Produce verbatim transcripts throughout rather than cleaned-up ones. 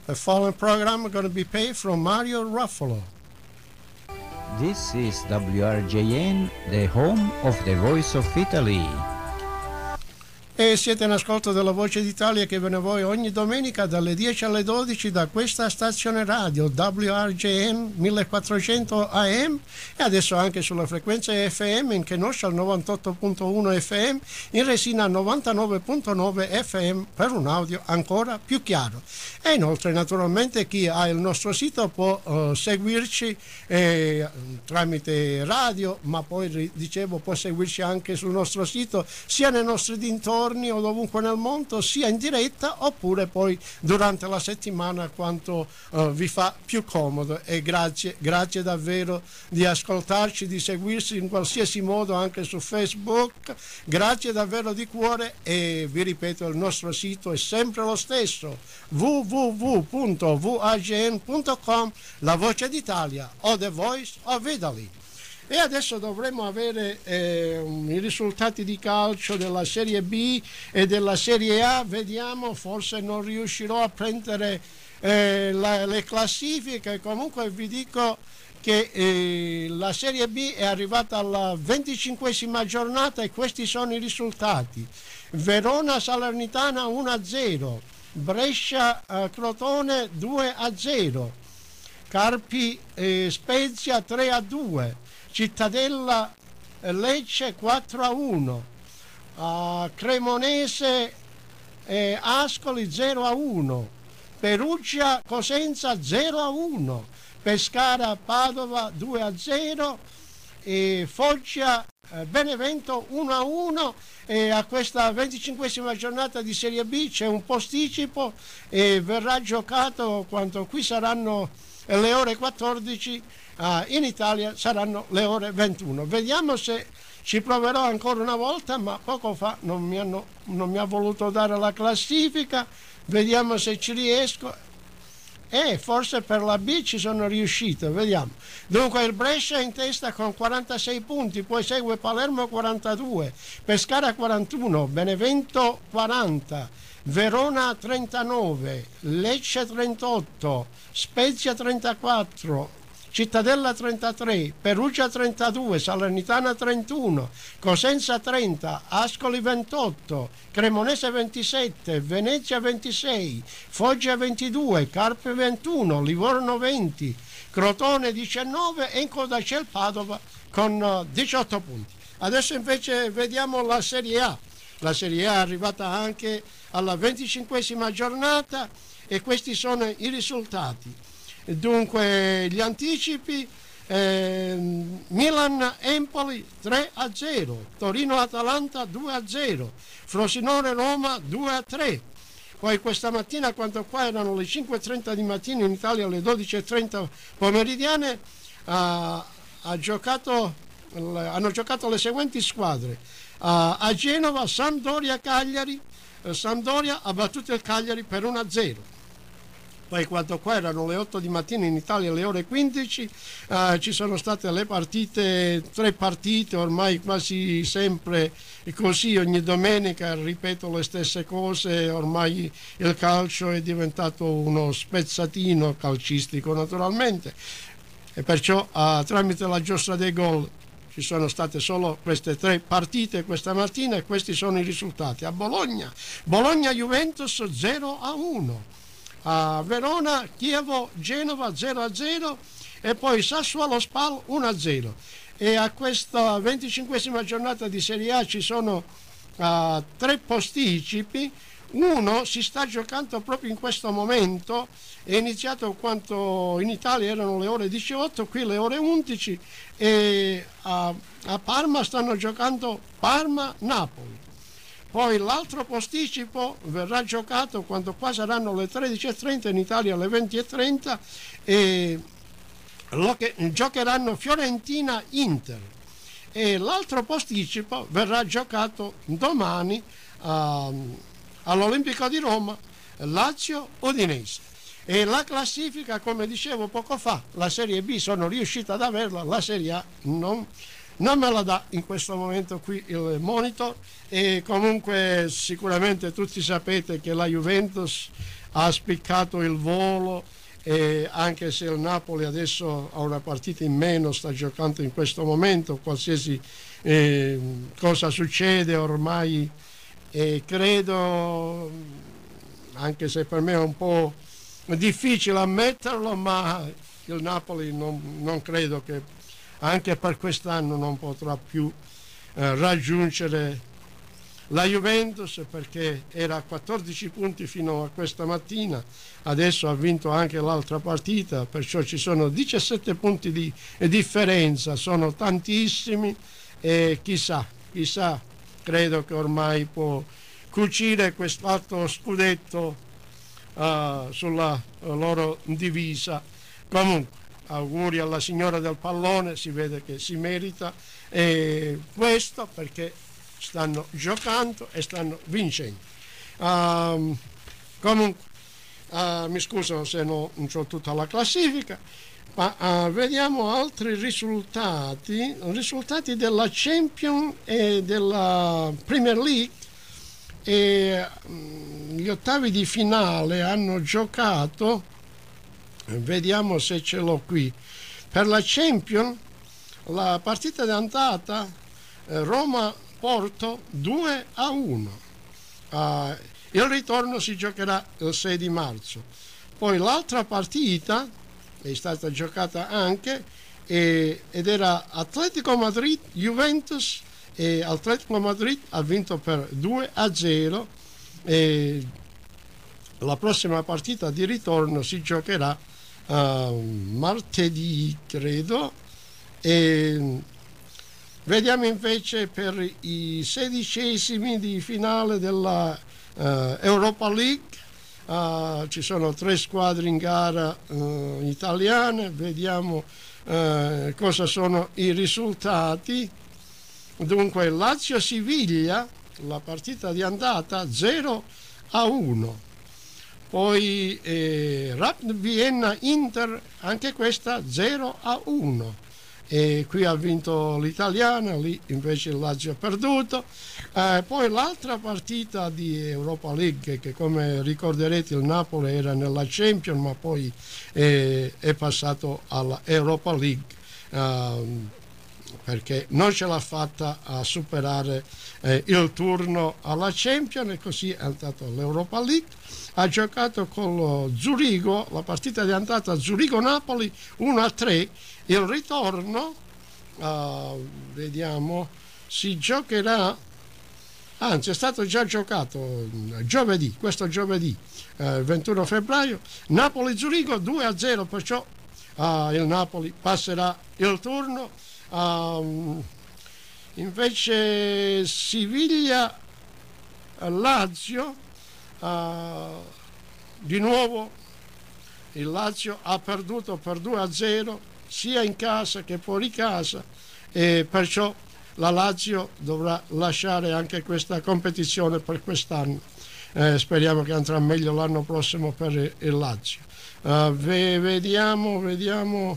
The following program is going to be paid from Mario Ruffalo. This is W R J N, the home of the Voice of Italy. E siete in ascolto della Voce d'Italia che viene a voi ogni domenica dalle dieci alle dodici da questa stazione radio W R J N millequattrocento A M e adesso anche sulla frequenza F M in Kenosha al novantotto virgola uno F M, in Resina al novantanove virgola nove F M per un audio ancora più chiaro. E inoltre naturalmente chi ha il nostro sito può uh, seguirci eh, tramite radio, ma poi dicevo può seguirci anche sul nostro sito sia nei nostri dintorni o dovunque nel mondo, sia in diretta oppure poi durante la settimana quanto uh, vi fa più comodo. E grazie, grazie davvero di ascoltarci, di seguirci in qualsiasi modo anche su Facebook, grazie davvero di cuore. E vi ripeto, il nostro sito è sempre lo stesso, w w w punto v a g n punto com, la voce d'Italia o The Voice of Italy. E adesso dovremo avere eh, i risultati di calcio della Serie B e della Serie A. Vediamo, forse non riuscirò a prendere eh, la, le classifiche. Comunque vi dico che eh, la Serie B è arrivata alla venticinquesima giornata e questi sono i risultati. Verona Salernitana uno a zero, Brescia eh, Crotone due a zero, Carpi eh, Spezia tre a due, Cittadella Lecce quattro a uno, uh, Cremonese eh, Ascoli zero a uno, Perugia Cosenza zero a uno, Pescara Padova due a zero e Foggia eh, Benevento uno a uno. E a questa venticinquesima giornata di Serie B c'è un posticipo e verrà giocato quando qui saranno le ore quattordici. Uh, in Italia saranno le ore ventuno. Vediamo se ci proverò ancora una volta, ma poco fa non mi, hanno, non mi ha voluto dare la classifica. Vediamo se ci riesco. E eh, forse per la B ci sono riuscito, vediamo. Dunque il Brescia è in testa con quarantasei punti, poi segue Palermo quarantadue, Pescara quarantuno, Benevento quaranta, Verona trentanove, Lecce trentotto, Spezia trentaquattro, Cittadella trentatré, Perugia trentadue, Salernitana trentuno, Cosenza trenta, Ascoli ventotto, Cremonese ventisette, Venezia ventisei, Foggia ventidue, Carpi ventuno, Livorno venti, Crotone diciannove e in coda c'è il Padova con diciotto punti. Adesso invece vediamo la Serie A. La Serie A è arrivata anche alla venticinquesima giornata e questi sono i risultati. Dunque gli anticipi: eh, Milan-Empoli tre a zero, Torino-Atalanta due a zero, Frosinone-Roma due a tre. Poi questa mattina, quando qua erano le cinque e trenta di mattina, in Italia alle dodici e trenta pomeridiane, ha, ha giocato, hanno giocato le seguenti squadre. A, a Genova, Sampdoria-Cagliari. Sampdoria ha battuto il Cagliari per uno a zero. Poi quando qua erano le otto di mattina, in Italia alle ore quindici, eh, ci sono state le partite, tre partite, ormai quasi sempre così, ogni domenica ripeto le stesse cose, ormai il calcio è diventato uno spezzatino calcistico naturalmente, e perciò eh, tramite la giostra dei gol ci sono state solo queste tre partite questa mattina e questi sono i risultati. A Bologna, Bologna-Juventus zero a uno. A Verona, Chievo, Genova zero a zero e poi Sassuolo Spal uno a zero. E a questa venticinquesima giornata di Serie A ci sono uh, tre posticipi. Uno si sta giocando proprio in questo momento, è iniziato quando in Italia erano le ore diciotto, qui le ore undici, e a, a Parma stanno giocando Parma-Napoli. Poi l'altro posticipo verrà giocato quando qua saranno le tredici e trenta, in Italia alle venti e trenta, e lo che, giocheranno Fiorentina-Inter. E l'altro posticipo verrà giocato domani uh, all'Olimpico di Roma, Lazio-Udinese. E la classifica, come dicevo poco fa, la Serie B sono riuscito ad averla, la Serie A non non me la dà in questo momento qui il monitor. E comunque sicuramente tutti sapete che la Juventus ha spiccato il volo, e anche se il Napoli adesso ha una partita in meno, sta giocando in questo momento, qualsiasi eh, cosa succede ormai, eh, credo, anche se per me è un po' difficile ammetterlo, ma il Napoli non, non credo che anche per quest'anno non potrà più eh, raggiungere la Juventus, perché era a quattordici punti fino a questa mattina, adesso ha vinto anche l'altra partita, perciò ci sono diciassette punti di differenza, sono tantissimi, e chissà, chissà, credo che ormai può cucire quest'altro scudetto uh, sulla uh, loro divisa. Comunque, auguri alla signora del pallone, si vede che si merita e questo perché stanno giocando e stanno vincendo. Um, comunque, uh, mi scuso se no, non ho tutta la classifica, ma uh, vediamo altri risultati, risultati della Champions e della Premier League. E, um, gli ottavi di finale hanno giocato, vediamo se ce l'ho qui. Per la Champions, la partita d'andata eh, Roma-Porto due a uno. Uh, il ritorno si giocherà il sei di marzo. Poi l'altra partita è stata giocata anche e, ed era Atletico Madrid-Juventus, e Atletico Madrid ha vinto per due a zero, e la prossima partita di ritorno si giocherà Uh, martedì, credo. E vediamo invece per i sedicesimi di finale della uh, Europa League. Uh, ci sono tre squadre in gara uh, italiane, vediamo uh, cosa sono i risultati. Dunque Lazio-Siviglia, la partita di andata zero a uno. Poi eh, Rapid Vienna Inter, anche questa zero a uno. E qui ha vinto l'italiana, lì invece il Lazio ha perduto. Eh, poi l'altra partita di Europa League, che come ricorderete il Napoli era nella Champions, ma poi eh, è passato alla Europa League, eh, perché non ce l'ha fatta a superare eh, il turno alla Champions, e così è andato all'Europa League. Ha giocato con lo Zurigo, la partita di andata Zurigo-Napoli uno a tre. Il ritorno, uh, vediamo, si giocherà, anzi è stato già giocato giovedì, questo giovedì, uh, ventuno febbraio, Napoli-Zurigo due a zero, perciò uh, il Napoli passerà il turno. Uh, invece Siviglia-Lazio, Uh, di nuovo il Lazio ha perduto per due a zero sia in casa che fuori casa, e perciò la Lazio dovrà lasciare anche questa competizione per quest'anno. Eh, speriamo che andrà meglio l'anno prossimo per il Lazio. Uh, ve- vediamo, vediamo.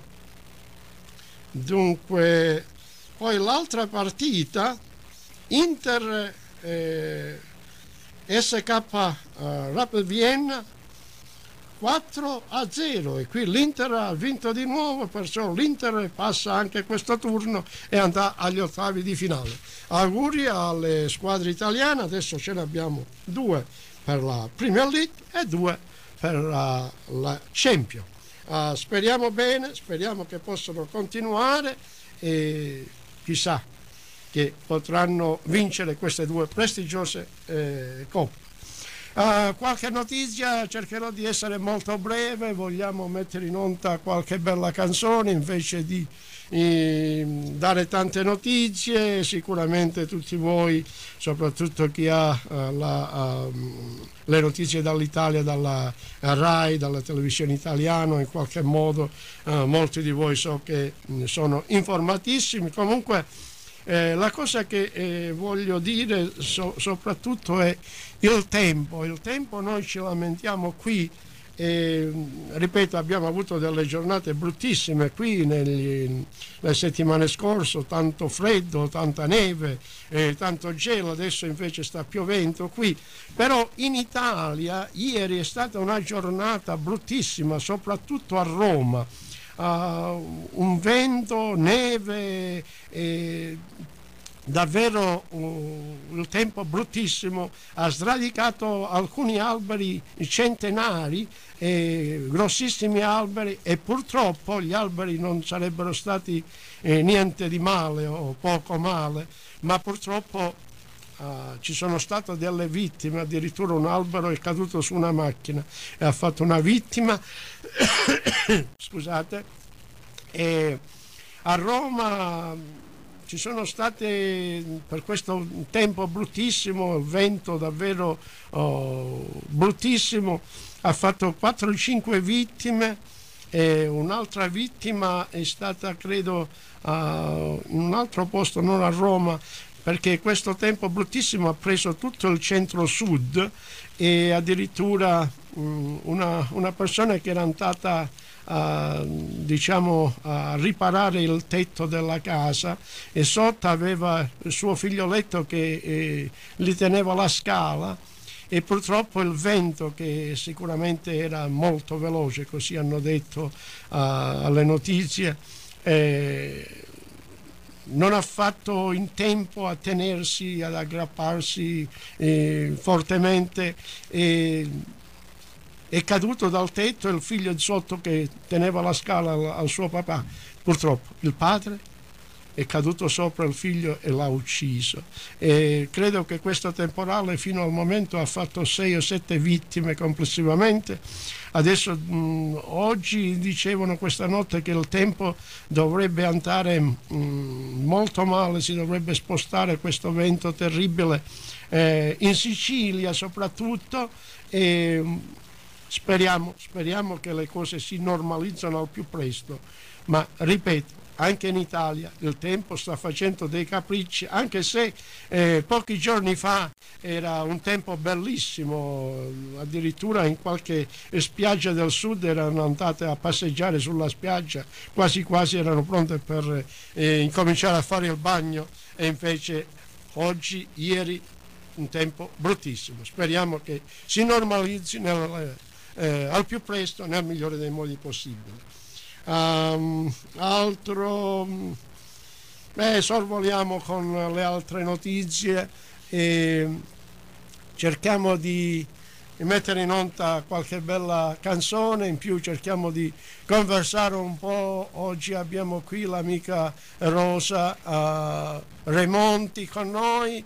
Dunque, poi l'altra partita, Inter eh, S K uh, Rapid Vienna quattro a zero, e qui l'Inter ha vinto di nuovo, perciò l'Inter passa anche questo turno e andrà agli ottavi di finale. Auguri alle squadre italiane, adesso ce ne abbiamo due per la Premier League e due per la, la Champions. Uh, speriamo bene, speriamo che possano continuare e chissà che potranno vincere queste due prestigiose eh, coppe. Uh, qualche notizia, cercherò di essere molto breve, vogliamo mettere in onda qualche bella canzone invece di eh, dare tante notizie. Sicuramente tutti voi, soprattutto chi ha uh, la, uh, le notizie dall'Italia, dalla RAI, dalla televisione italiana, in qualche modo uh, molti di voi so che sono informatissimi. Comunque Eh, la cosa che eh, voglio dire so, soprattutto è il tempo. Il tempo, noi ci lamentiamo qui E, ripeto, abbiamo avuto delle giornate bruttissime qui negli, le settimane scorse, tanto freddo, tanta neve, eh, tanto gelo, adesso invece sta piovendo qui, però in Italia ieri è stata una giornata bruttissima, soprattutto a Roma, uh, un vento, neve, eh, davvero uh, il tempo bruttissimo, ha sradicato alcuni alberi centenari, eh, grossissimi alberi, e purtroppo gli alberi non sarebbero stati eh, niente di male o poco male, ma purtroppo uh, ci sono state delle vittime, addirittura un albero è caduto su una macchina e ha fatto una vittima scusate, e a Roma ci sono state, per questo tempo bruttissimo, il vento davvero oh, bruttissimo, ha fatto quattro cinque vittime, e un'altra vittima è stata credo uh, in un altro posto, non a Roma, perché questo tempo bruttissimo ha preso tutto il centro-sud, e addirittura um, una, una persona che era andata a, diciamo, a riparare il tetto della casa, e sotto aveva il suo figlioletto che eh, gli teneva la scala, e purtroppo il vento, che sicuramente era molto veloce, così hanno detto uh, alle notizie, eh, non ha fatto in tempo a tenersi, ad aggrapparsi eh, fortemente, e è caduto dal tetto, e il figlio di sotto che teneva la scala al, al suo papà, purtroppo il padre è caduto sopra il figlio e l'ha ucciso. E credo che questo temporale fino al momento ha fatto sei o sette vittime complessivamente. Adesso mh, oggi dicevano questa notte che il tempo dovrebbe andare mh, molto male, si dovrebbe spostare questo vento terribile eh, in Sicilia soprattutto, e speriamo, speriamo che le cose si normalizzano al più presto, ma ripeto, anche in Italia il tempo sta facendo dei capricci, anche se eh, pochi giorni fa era un tempo bellissimo, addirittura in qualche spiaggia del sud erano andate a passeggiare sulla spiaggia, quasi quasi erano pronte per eh, incominciare a fare il bagno, e invece oggi, ieri, un tempo bruttissimo. Speriamo che si normalizzi nel, eh, al più presto, nel migliore dei modi possibili. Um, altro, beh, sorvoliamo con le altre notizie e cerchiamo di mettere in onda qualche bella canzone, in più cerchiamo di conversare un po'. Oggi abbiamo qui l'amica Rosa uh, Remonti con noi,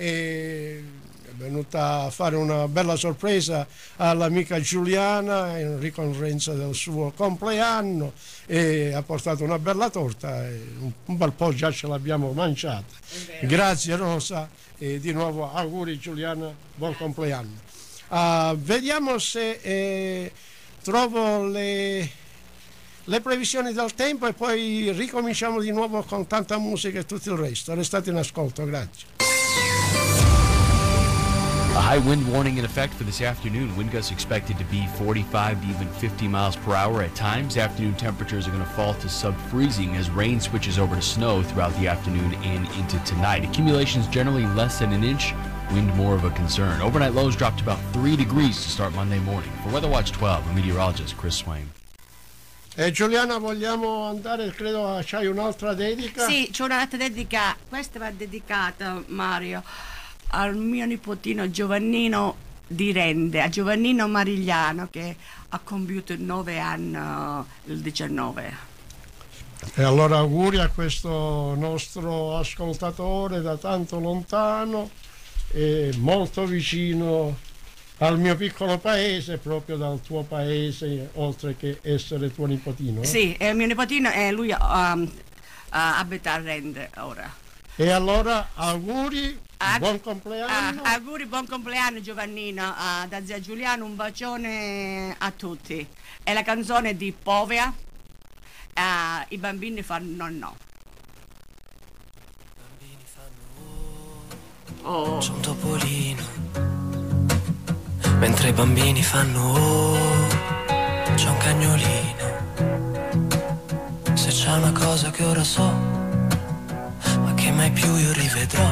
e è venuta a fare una bella sorpresa all'amica Giuliana in ricorrenza del suo compleanno, e ha portato una bella torta, e un bel po' già ce l'abbiamo mangiata. Grazie Rosa, e di nuovo auguri Giuliana, buon compleanno. Uh, vediamo se eh, trovo le, le previsioni del tempo, e poi ricominciamo di nuovo con tanta musica e tutto il resto. Restate in ascolto, grazie. A high wind warning in effect for this afternoon. Wind gusts expected to be forty-five to even fifty miles per hour at times. Afternoon temperatures are going to fall to sub-freezing as rain switches over to snow throughout the afternoon and into tonight. Accumulations generally less than an inch. Wind more of a concern. Overnight lows dropped about three degrees to start Monday morning. For Weather Watch twelve, I'm meteorologist Chris Swain. Eh, Giuliana, vogliamo andare, credo c'hai un'altra dedica? Sì, c'è un'altra dedica. Questa va dedicata, Mario, al mio nipotino Giovannino di Rende, a Giovannino Marigliano, che ha compiuto nove anni il diciannove. E allora auguri a questo nostro ascoltatore da tanto lontano e molto vicino al mio piccolo paese, proprio dal tuo paese, oltre che essere tuo nipotino. Eh? Sì, è il mio nipotino, e lui um, uh, abita a Rende ora. E allora auguri, Ah, buon compleanno. Ah, auguri, buon compleanno Giovannino, ah, da zia Giuliano, un bacione a tutti. È la canzone di Povea, ah, i bambini fanno no. I bambini fanno Oh. c'è un topolino, mentre i bambini fanno c'è un cagnolino. Se c'è una cosa che ora so, ma che mai più io rivedrò,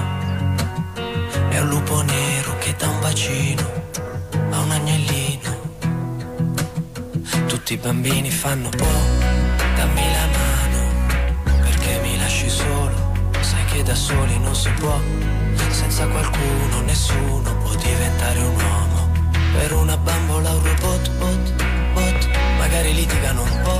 è un lupo nero che dà un bacino a un agnellino. Tutti i bambini fanno boh, dammi la mano, perché mi lasci solo, sai che da soli non si può, senza qualcuno nessuno può diventare un uomo. Per una bambola un robot, bot, bot, magari litigano un po',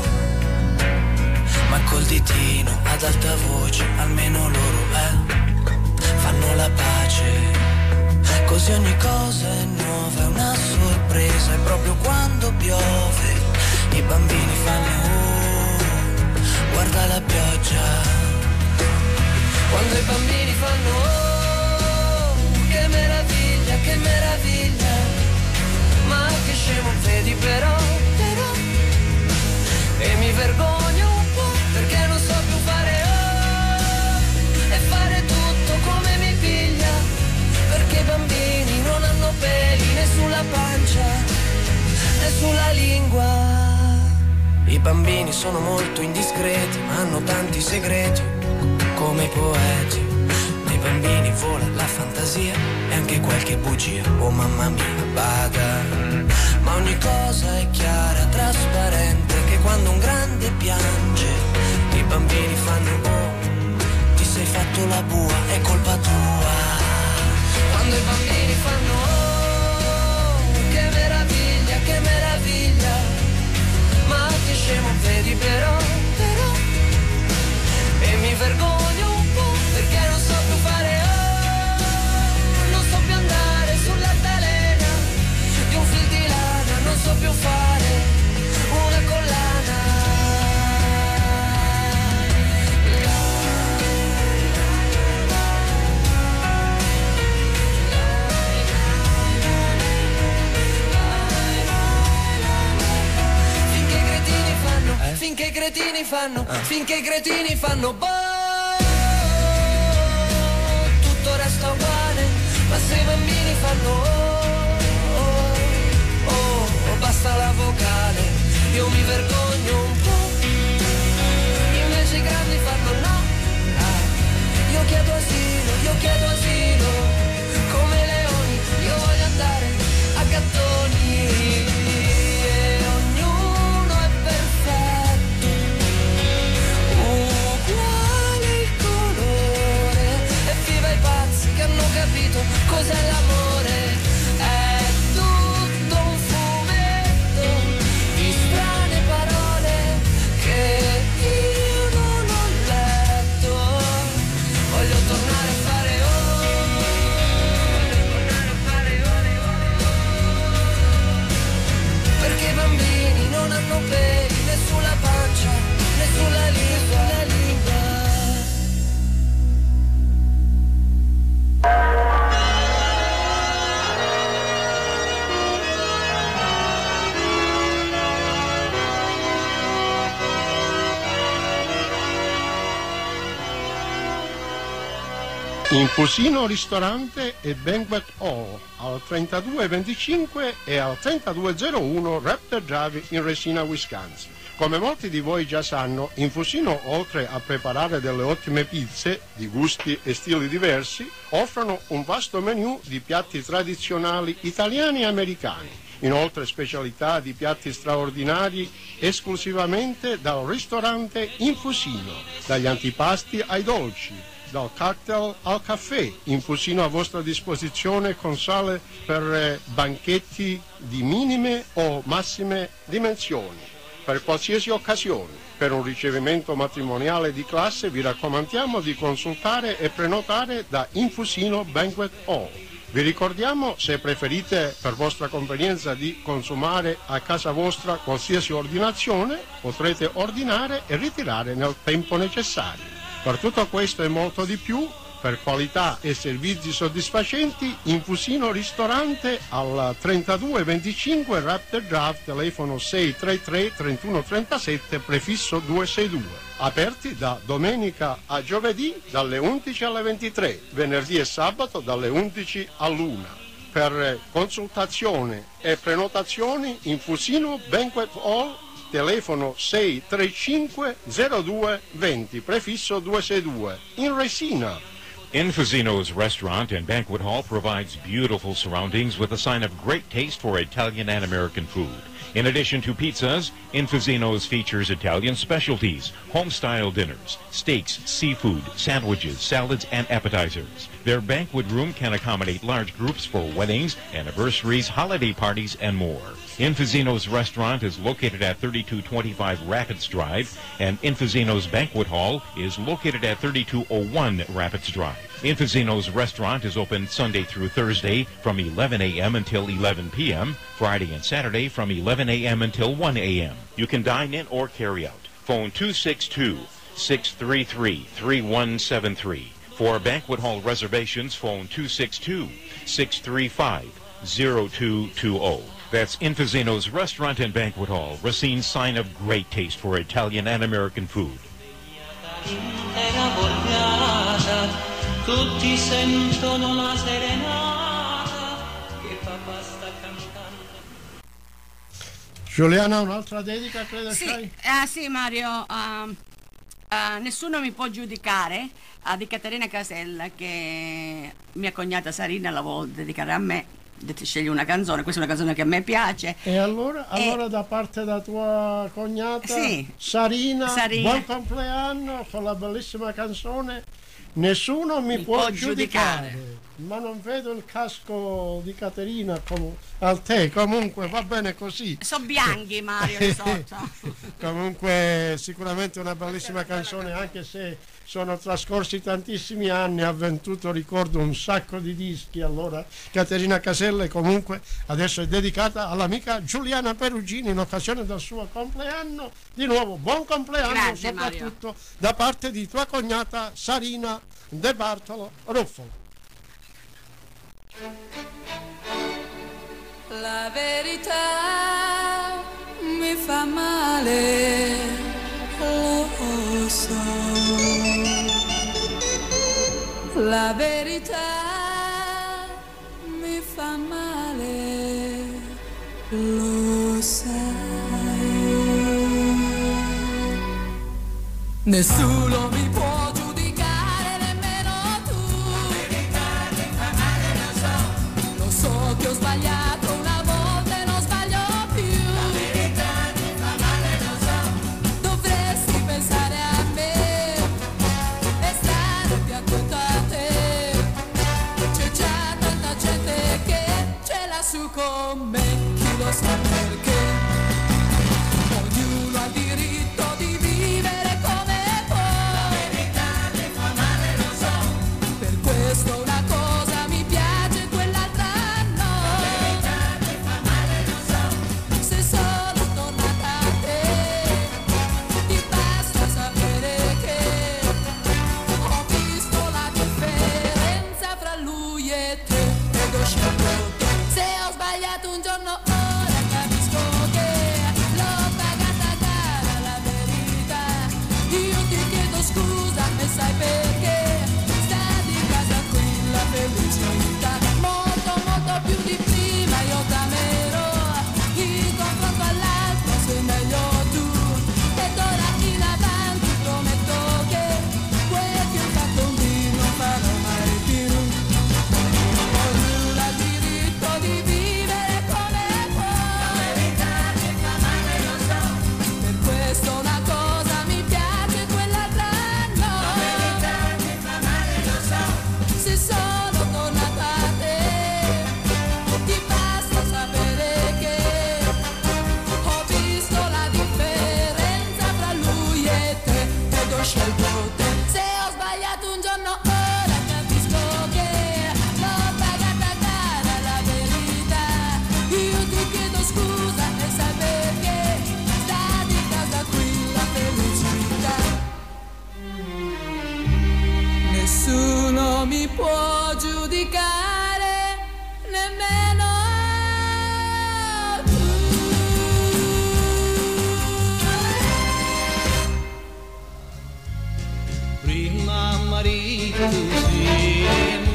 ma col ditino ad alta voce almeno loro eh, fanno la pace. Così ogni cosa è nuova, è una sorpresa, e proprio quando piove i bambini fanno oh, guarda la pioggia. Quando i bambini fanno oh, che meraviglia, che meraviglia, ma che scemo vedi però, però, e mi vergogno un po' perché non so più fare oh, e fare tutto come mi piglia, perché i bambini non hanno peli né sulla pancia né sulla lingua. I bambini sono molto indiscreti ma hanno tanti segreti come i poeti. Nei bambini vola la fantasia e anche qualche bugia, oh mamma mia bada. Ma ogni cosa è chiara, trasparente, che quando un grande piange i bambini fanno oh, ti sei fatto la bua, è colpa tua. Quando i bambini fanno oh, che meraviglia, che meraviglia, ma che scemo vedi però, però, e mi vergogno un po' perché non so più fare oh, non so più andare sull'altalena di un fil di lana, non so più fare una collana. Finché i cretini fanno, eh? finché i cretini fanno, ah. finché i cretini fanno boh, tutto resta uguale, ma se i bambini fanno oh, oh, oh, oh, basta la vocale, io mi vergogno un po', invece i grandi fanno no, ah, io chiedo asilo, io chiedo asilo, come leoni, io voglio andare a gattoni. Che hanno capito cos'è l'amore, è tutto un fumetto di strane parole che io non ho letto. Voglio tornare a fare ore, tornare a fare ore, perché i bambini non hanno peli né sulla pancia né sulla lingua, la lingua. Infusino ristorante e banquet hall al trentadue venticinque e al trentadue zero uno Raptor Drive in Resina, Wisconsin. Come molti di voi già sanno, Infusino, oltre a preparare delle ottime pizze di gusti e stili diversi, offrono un vasto menù di piatti tradizionali italiani e americani. Inoltre specialità di piatti straordinari esclusivamente dal ristorante Infusino, dagli antipasti ai dolci, dal cocktail al caffè. Infusino a vostra disposizione con sale per banchetti di minime o massime dimensioni, per qualsiasi occasione. Per un ricevimento matrimoniale di classe vi raccomandiamo di consultare e prenotare da Infusino Banquet Hall. Vi ricordiamo, se preferite per vostra convenienza di consumare a casa vostra qualsiasi ordinazione, potrete ordinare e ritirare nel tempo necessario. Per tutto questo e molto di più, per qualità e servizi soddisfacenti, Infusino ristorante al trentadue venticinque Raptor Drive, telefono sei tre tre trentuno trentasette, prefisso duecentosessantadue. Aperti da domenica a giovedì dalle undici alle ventitré, venerdì e sabato dalle undici all'una. Per consultazione e prenotazioni Infusino Banquet Hall, telefono sei tre cinque zero due due zero, prefisso due sei due, in Resina. Infusino's restaurant and banquet hall provides beautiful surroundings with a sign of great taste for Italian and American food. In addition to pizzas, Infusino's features Italian specialties, home-style dinners, steaks, seafood, sandwiches, salads, and appetizers. Their banquet room can accommodate large groups for weddings, anniversaries, holiday parties, and more. Infusino's restaurant is located at thirty-two twenty-five Rapids Drive, and Infusino's banquet hall is located at thirty-two oh one Rapids Drive. Infusino's restaurant is open Sunday through Thursday from eleven a m until eleven p m, Friday and Saturday from eleven a m until one a m You can dine in or carry out. Phone two six two, six three three, three one seven three. For banquet hall reservations, phone two six two, six three five, zero two two zero. That's Infusino's Restaurant and Banquet Hall, Racine's sign of great taste for Italian and American food. Tutti sentono la serenata che papà sta cantando. Giuliana, un'altra dedica, credo Sì, sai? eh, sì Mario, uh, uh, nessuno mi può giudicare, uh, di Caterina Casella, che mia cognata Sarina la vuole dedicare a me. Detto, scegli una canzone, questa è una canzone che a me piace. E allora, E... allora da parte da tua cognata sì. Sarina, Sarina, buon compleanno con la bellissima canzone Nessuno mi, mi può, può giudicare. giudicare. Ma non vedo il casco di Caterina com- al te, comunque va bene così. Sono bianchi, Mario, lo so, so. Comunque sicuramente una bellissima canzone, anche se sono trascorsi tantissimi anni, ha venduto, ricordo, un sacco di dischi. Allora Caterina Casella comunque adesso è dedicata all'amica Giuliana Perugini in occasione del suo compleanno. Di nuovo buon compleanno. Grazie, soprattutto Mario. da parte di tua cognata Sarina De Bartolo Ruffolo. La verità mi fa male, lo so. La verità mi fa male, lo sai. Nessuno mi può giudicare, nemmeno tu. La verità mi fa male, lo so. Lo so che ho sbagliato una volta e non sbaglio più. La verità mi fa male, lo so. Dovresti pensare a me e stare più attento a te. C'è già tanta gente che ce l'ha su con me, chi lo sa perché. Ognuno ha il diritto di vivere come può. La verità mi fa male, lo so. Per questo una cosa mi piace, quell'altra no. La verità mi fa male, lo so. Se sono tornata a te, ti basta sapere che ho visto la differenza fra lui e te ed ho scelto te. Se ho sbagliato un giorno ora capisco che l'ho pagata cara la verità. Io ti chiedo scusa e sai perché. Sta di casa qui la felicità. Molto molto più di prima io t'amerò. In confronto all'altro sei meglio tu. Ed ora in avanti prometto che quel che ho fatto di non farò mai più. Ognuno ha il diritto di vivere come può. La verità mi fa male, lo so. Per questo una cosa mi piace, quell'altra no. La verità mi fa male, lo so. Se sono tornata a te, ti basta sapere che ho visto la differenza fra lui e te ed ho scelto te. Se ho sbagliato un giorno ora capisco che l'ho pagata cara la verità. Io ti chiedo scusa e sai perché. Sta di casa qui la felicità. Nessuno mi può giudicare, nemmeno tu. Prima marito sì,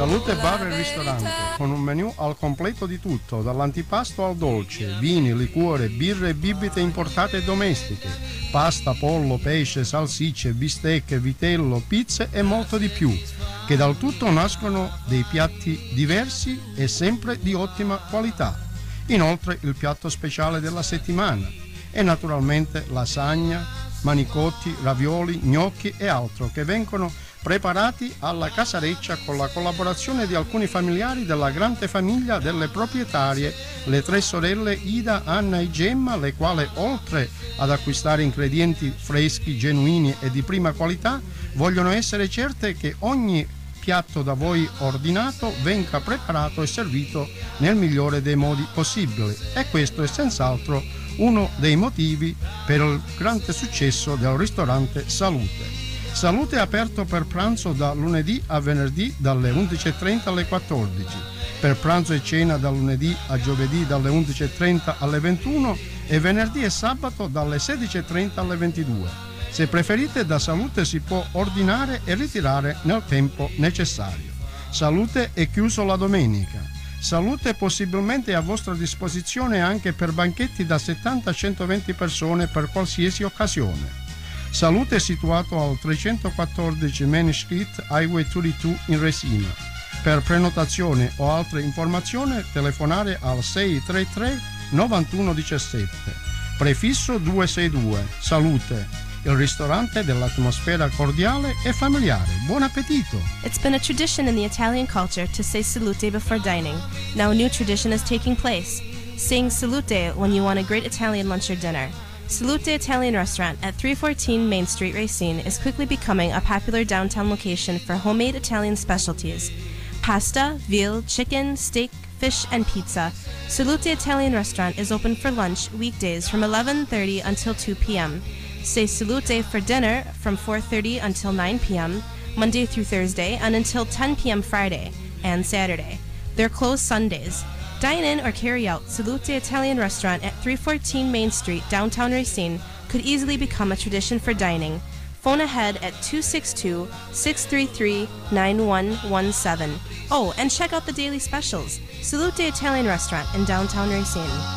Salute Bar e Ristorante, con un menù al completo di tutto, dall'antipasto al dolce, vini, liquore, birre e bibite importate e domestiche, pasta, pollo, pesce, salsicce, bistecche, vitello, pizze e molto di più, che dal tutto nascono dei piatti diversi e sempre di ottima qualità. Inoltre il piatto speciale della settimana e naturalmente lasagna, manicotti, ravioli, gnocchi e altro che vengono preparati alla casareccia con la collaborazione di alcuni familiari della grande famiglia delle proprietarie, le tre sorelle Ida, Anna e Gemma, le quali oltre ad acquistare ingredienti freschi, genuini e di prima qualità, vogliono essere certe che ogni piatto da voi ordinato venga preparato e servito nel migliore dei modi possibili, e questo è senz'altro uno dei motivi per il grande successo del ristorante Salute. Salute è aperto per pranzo da lunedì a venerdì dalle undici e trenta alle quattordici, per pranzo e cena da lunedì a giovedì dalle undici e trenta alle ventuno e venerdì e sabato dalle sedici e trenta alle ventidue. Se preferite, da Salute si può ordinare e ritirare nel tempo necessario. Salute è chiuso la domenica. Salute possibilmente a vostra disposizione anche per banchetti da settanta a centoventi persone per qualsiasi occasione. Salute è situato al trecentoquattordici Main Street, Highway ventidue in Resina. Per prenotazione o altre informazioni telefonare al sei tre tre nove uno uno sette. Prefisso duecentosesantadue. Salute, il ristorante dell'atmosfera cordiale e familiare. Buon appetito! It's been a tradition in the Italian culture to say salute before dining. Now a new tradition is taking place, saying salute when you want a great Italian lunch or dinner. Salute Italian Restaurant at three fourteen Main Street, Racine is quickly becoming a popular downtown location for homemade Italian specialties. Pasta, veal, chicken, steak, fish, and pizza. Salute Italian Restaurant is open for lunch weekdays from eleven thirty until two p.m. Say Salute for dinner from four thirty until nine p.m. Monday through Thursday and until ten p.m. Friday and Saturday. They're closed Sundays. Dine in or carry out. Salute Italian Restaurant at three fourteen Main Street, downtown Racine, could easily become a tradition for dining. Phone ahead at two six two, six three three, nine one one seven. Oh, and check out the daily specials. Salute Italian Restaurant in downtown Racine.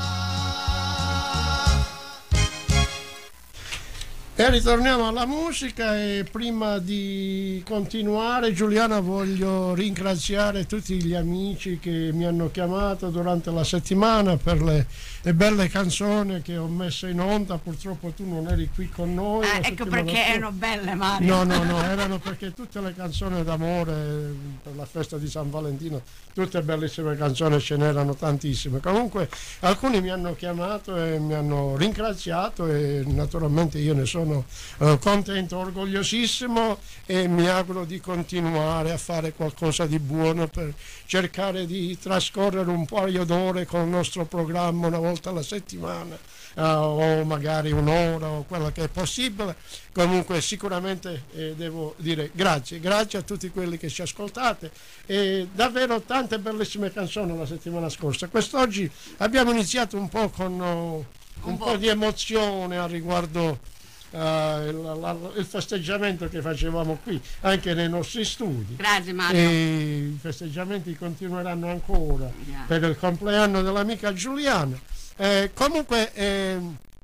E ritorniamo alla musica, e prima di continuare, Giuliana, voglio ringraziare tutti gli amici che mi hanno chiamato durante la settimana per le, le belle canzoni che ho messo in onda. Purtroppo tu non eri qui con noi. Ah, ecco perché erano belle, Mario. No, no, no, erano perché tutte le canzoni d'amore per la festa di San Valentino, tutte bellissime canzoni, ce n'erano tantissime. Comunque alcuni mi hanno chiamato e mi hanno ringraziato, e naturalmente io ne sono Sono uh, contento, orgogliosissimo, e mi auguro di continuare a fare qualcosa di buono per cercare di trascorrere un paio d'ore con il nostro programma una volta alla settimana, uh, o magari un'ora o quello che è possibile. Comunque sicuramente eh, devo dire grazie, grazie a tutti quelli che ci ascoltate, e davvero tante bellissime canzoni la settimana scorsa. Quest'oggi abbiamo iniziato un po' con uh, un, un po' di emozione a riguardo Uh, il, la, il festeggiamento che facevamo qui anche nei nostri studi. Grazie Mario. E i festeggiamenti continueranno ancora, yeah, per il compleanno dell'amica Giuliana. Eh, comunque eh,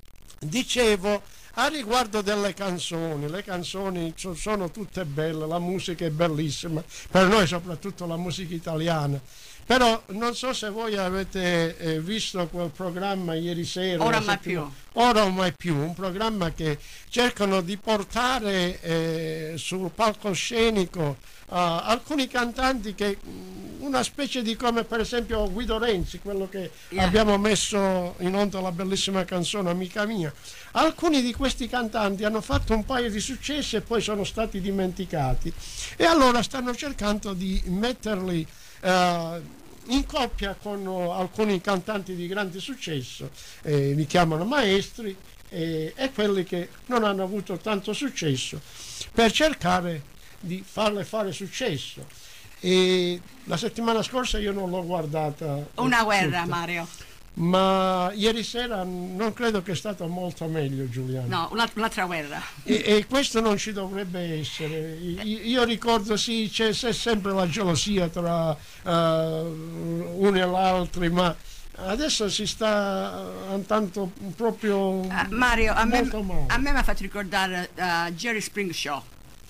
dicevo a riguardo delle canzoni, le canzoni so, sono tutte belle, la musica è bellissima, per noi soprattutto la musica italiana. Però non so se voi avete eh, visto quel programma ieri sera. Ora mai più. Ora o mai più, un programma che cercano di portare eh, sul palcoscenico uh, alcuni cantanti che, una specie di, come per esempio Guido Renzi, quello che yeah. abbiamo messo in onda la bellissima canzone Amica Mia. Alcuni di questi cantanti hanno fatto un paio di successi e poi sono stati dimenticati, e allora stanno cercando di metterli uh, in coppia con uh, alcuni cantanti di grande successo, eh, li chiamano maestri, eh, e quelli che non hanno avuto tanto successo, per cercare di farle fare successo. E la settimana scorsa io non l'ho guardata una guerra, tutta. Mario. ma ieri sera non credo che è stato molto meglio, Giuliano. No, un'altra, un'altra guerra. E, e questo non ci dovrebbe essere. Io, io ricordo, sì, c'è, c'è sempre la gelosia tra uh, uno e l'altro, ma adesso si sta andando proprio Uh, Mario, a me, molto male. a me mi ha fatto ricordare uh, Jerry Spring Show.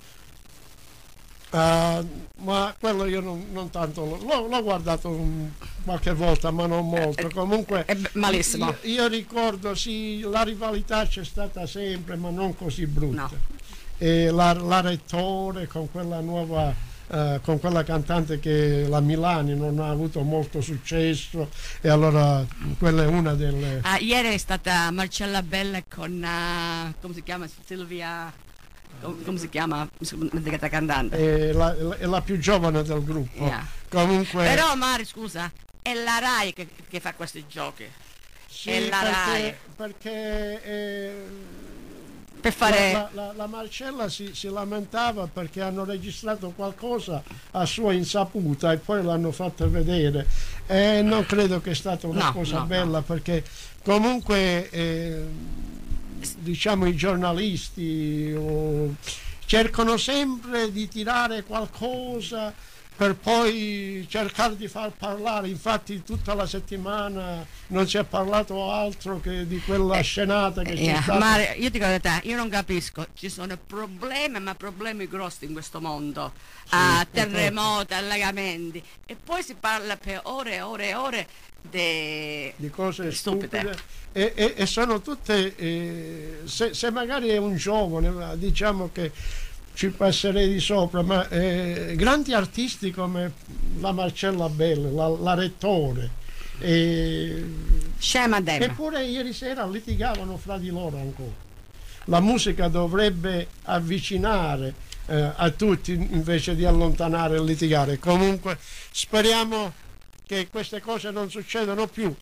Uh, ma quello io non, non tanto l'ho, l'ho guardato un- qualche volta, ma non molto. Comunque È b- malissimo. io, io ricordo, sì, la rivalità c'è stata sempre, ma non così brutta. No. E la, la Rettore con quella nuova eh, con quella cantante che la Milani non ha avuto molto successo, e allora quella è una delle Ah, ieri è stata Marcella Bella con, uh, come si chiama, Silvia, com- come si chiama, la cantante. è la, è la più giovane del gruppo. Yeah. Comunque Però Mari, scusa, è la Rai che, che fa questi giochi. sì, è la Rai. perché, perché eh, Per fare... La, la- la Marcella si, si lamentava perché hanno registrato qualcosa a sua insaputa e poi l'hanno fatta vedere, e non credo che è stata una No, cosa no, bella, no. perché comunque eh, diciamo i giornalisti oh, cercano sempre di tirare qualcosa per poi cercare di far parlare. Infatti tutta la settimana non si è parlato altro che di quella scenata che c'è Yeah, stata. ma io ti dico la verità, io non capisco, ci sono problemi, ma problemi grossi in questo mondo, ah, terremoti, allagamenti, e poi si parla per ore e ore e ore de- Di cose stupide. stupide, e, e- e sono tutte eh, se, se magari è un giovane, ma diciamo che ci passerei di sopra, ma eh, grandi artisti come la Marcella Bella, la, la Rettore, e, Scema Dem. eppure ieri sera litigavano fra di loro ancora. La musica dovrebbe avvicinare eh, a tutti invece di allontanare e litigare. Comunque speriamo che queste cose non succedano più,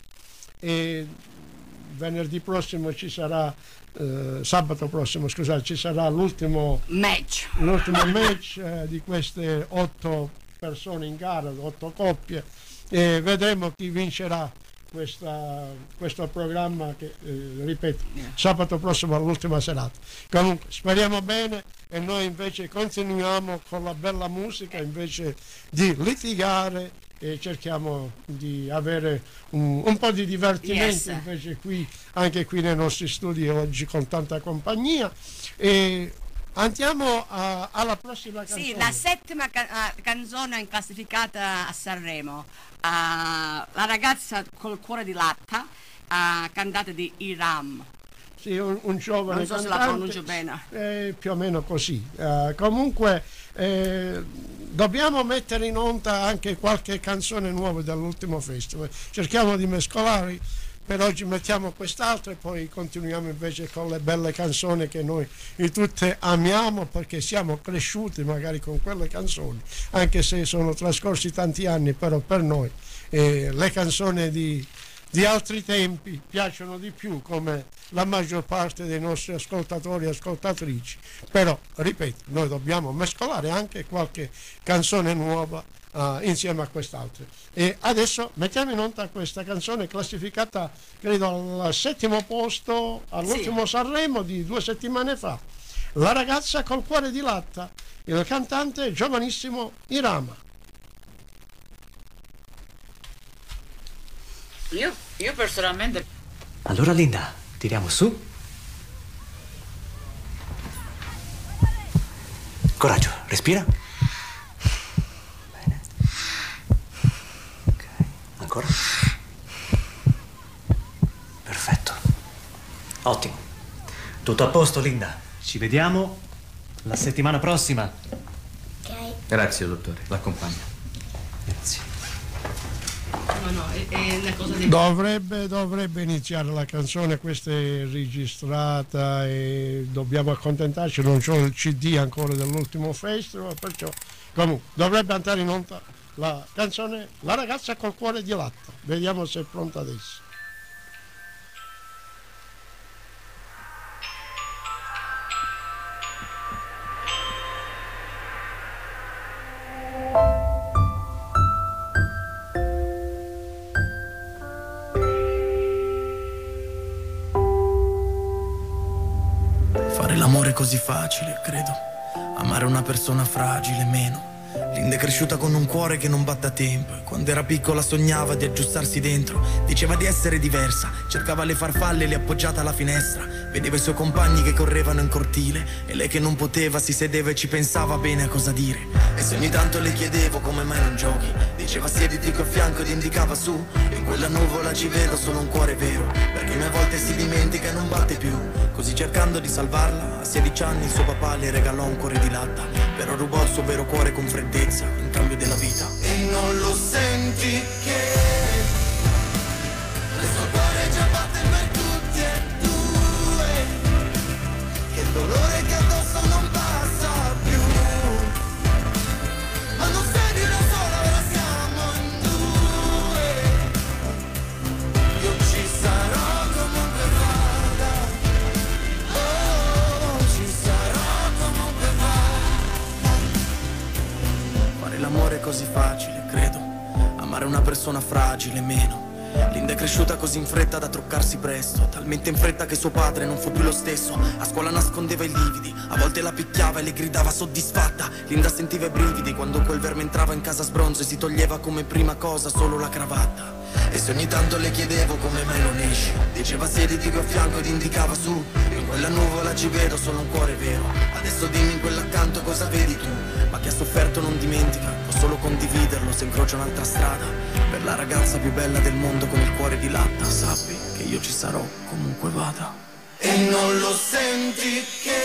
e venerdì prossimo ci sarà eh, sabato prossimo, scusate, ci sarà l'ultimo Match. l'ultimo match eh, di queste otto persone in gara, otto coppie, e vedremo chi vincerà questa- questo programma che eh, ripeto, sabato prossimo all'ultima serata. Comunque speriamo bene, e noi invece continuiamo con la bella musica invece di litigare, e cerchiamo di avere un, un po' di divertimento Yes. invece qui, anche qui nei nostri studi oggi con tanta compagnia. E andiamo a- alla prossima canzone. Sì, la settima ca- ah, canzone in classificata a Sanremo, ah, la ragazza col cuore di latta, ah, cantata di Iram. Sì, un, un giovane Non so se la cantante, pronuncio bene. eh, più o meno così. Eh, comunque eh, dobbiamo mettere in onda anche qualche canzone nuova dall'ultimo festival. Cerchiamo di mescolare. Per oggi mettiamo quest'altra e poi continuiamo invece con le belle canzoni che noi tutte amiamo, perché siamo cresciuti magari con quelle canzoni, anche se sono trascorsi tanti anni, però per noi eh, le canzoni di, di altri tempi piacciono di più, come la maggior parte dei nostri ascoltatori e ascoltatrici. Però, ripeto, noi dobbiamo mescolare anche qualche canzone nuova uh, insieme a quest'altra. E adesso mettiamo in onda questa canzone classificata, credo, al settimo posto all'ultimo Sanremo di due settimane fa. La ragazza col cuore di latta, il cantante giovanissimo Irama. Io, io personalmente... Allora Linda, tiriamo su. Coraggio, respira. Bene. Ok, ancora. Perfetto. Ottimo. Tutto a posto, Linda. Ci vediamo la settimana prossima. Grazie, dottore, l'accompagno. Grazie. No, no, è, è una cosa di... Dovrebbe, dovrebbe iniziare la canzone, questa è registrata e dobbiamo accontentarci, non c'ho il C D ancora dell'ultimo festival, perciò comunque dovrebbe andare in onda la canzone La ragazza col cuore di latta. Vediamo se è pronta adesso. Fare l'amore è così facile, credo. Amare una persona fragile, meno. Linda è cresciuta con un cuore che non batte a tempo e quando era piccola sognava di aggiustarsi dentro. Diceva di essere diversa, cercava le farfalle lì appoggiata alla finestra. Vedeva i suoi compagni che correvano in cortile e lei che non poteva si sedeva e ci pensava bene a cosa dire. E se ogni tanto le chiedevo come mai non giochi, diceva siediti qui a fianco ed indicava su. In quella nuvola ci vedo solo un cuore vero, perché a volte si dimentica e non batte più. Così cercando di salvarla, a sedici anni il suo papà le regalò un cuore di latta, però rubò il suo vero cuore con freddezza in cambio della vita. E non lo senti che il suo cuore già batte per tutti e due, che il dolore che addosso non passa più. Ma non sei di una sola, ora siamo in due. Io ci sarò comunque vada, oh, ci sarò comunque vada. Fare l'amore è così facile, credo. Amare una persona fragile, meno. Linda è cresciuta così in fretta da truccarsi presto, talmente in fretta che suo padre non fu più lo stesso. A scuola nascondeva i lividi, a volte la picchiava e le gridava soddisfatta. Linda sentiva i brividi quando quel verme entrava in casa sbronzo e si toglieva come prima cosa solo la cravatta. E se ogni tanto le chiedevo come mai non esci, diceva siediti qui a fianco ed indicava su. In quella nuvola ci vedo solo un cuore vero, adesso dimmi in quell'accanto cosa vedi tu. Ma chi ha sofferto non dimentica, può solo condividerlo se incrocia un'altra strada. Per la ragazza più bella del mondo con il cuore di latta, sappi che io ci sarò comunque vada. E non lo senti che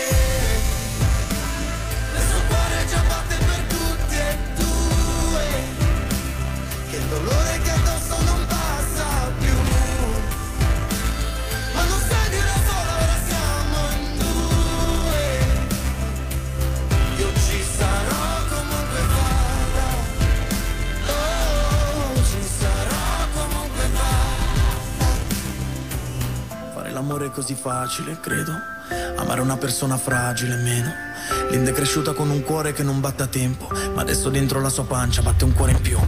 il suo cuore già batte per tutti e due, che il dolore che addosso non passa più. Ma non sei di una sola, ora siamo in due. Io ci sarò comunque vada, oh, ci sarò comunque vada. Fare l'amore è così facile, credo. Amare una persona fragile, meno. Linda è cresciuta con un cuore che non batte a tempo, ma adesso dentro la sua pancia batte un cuore in più.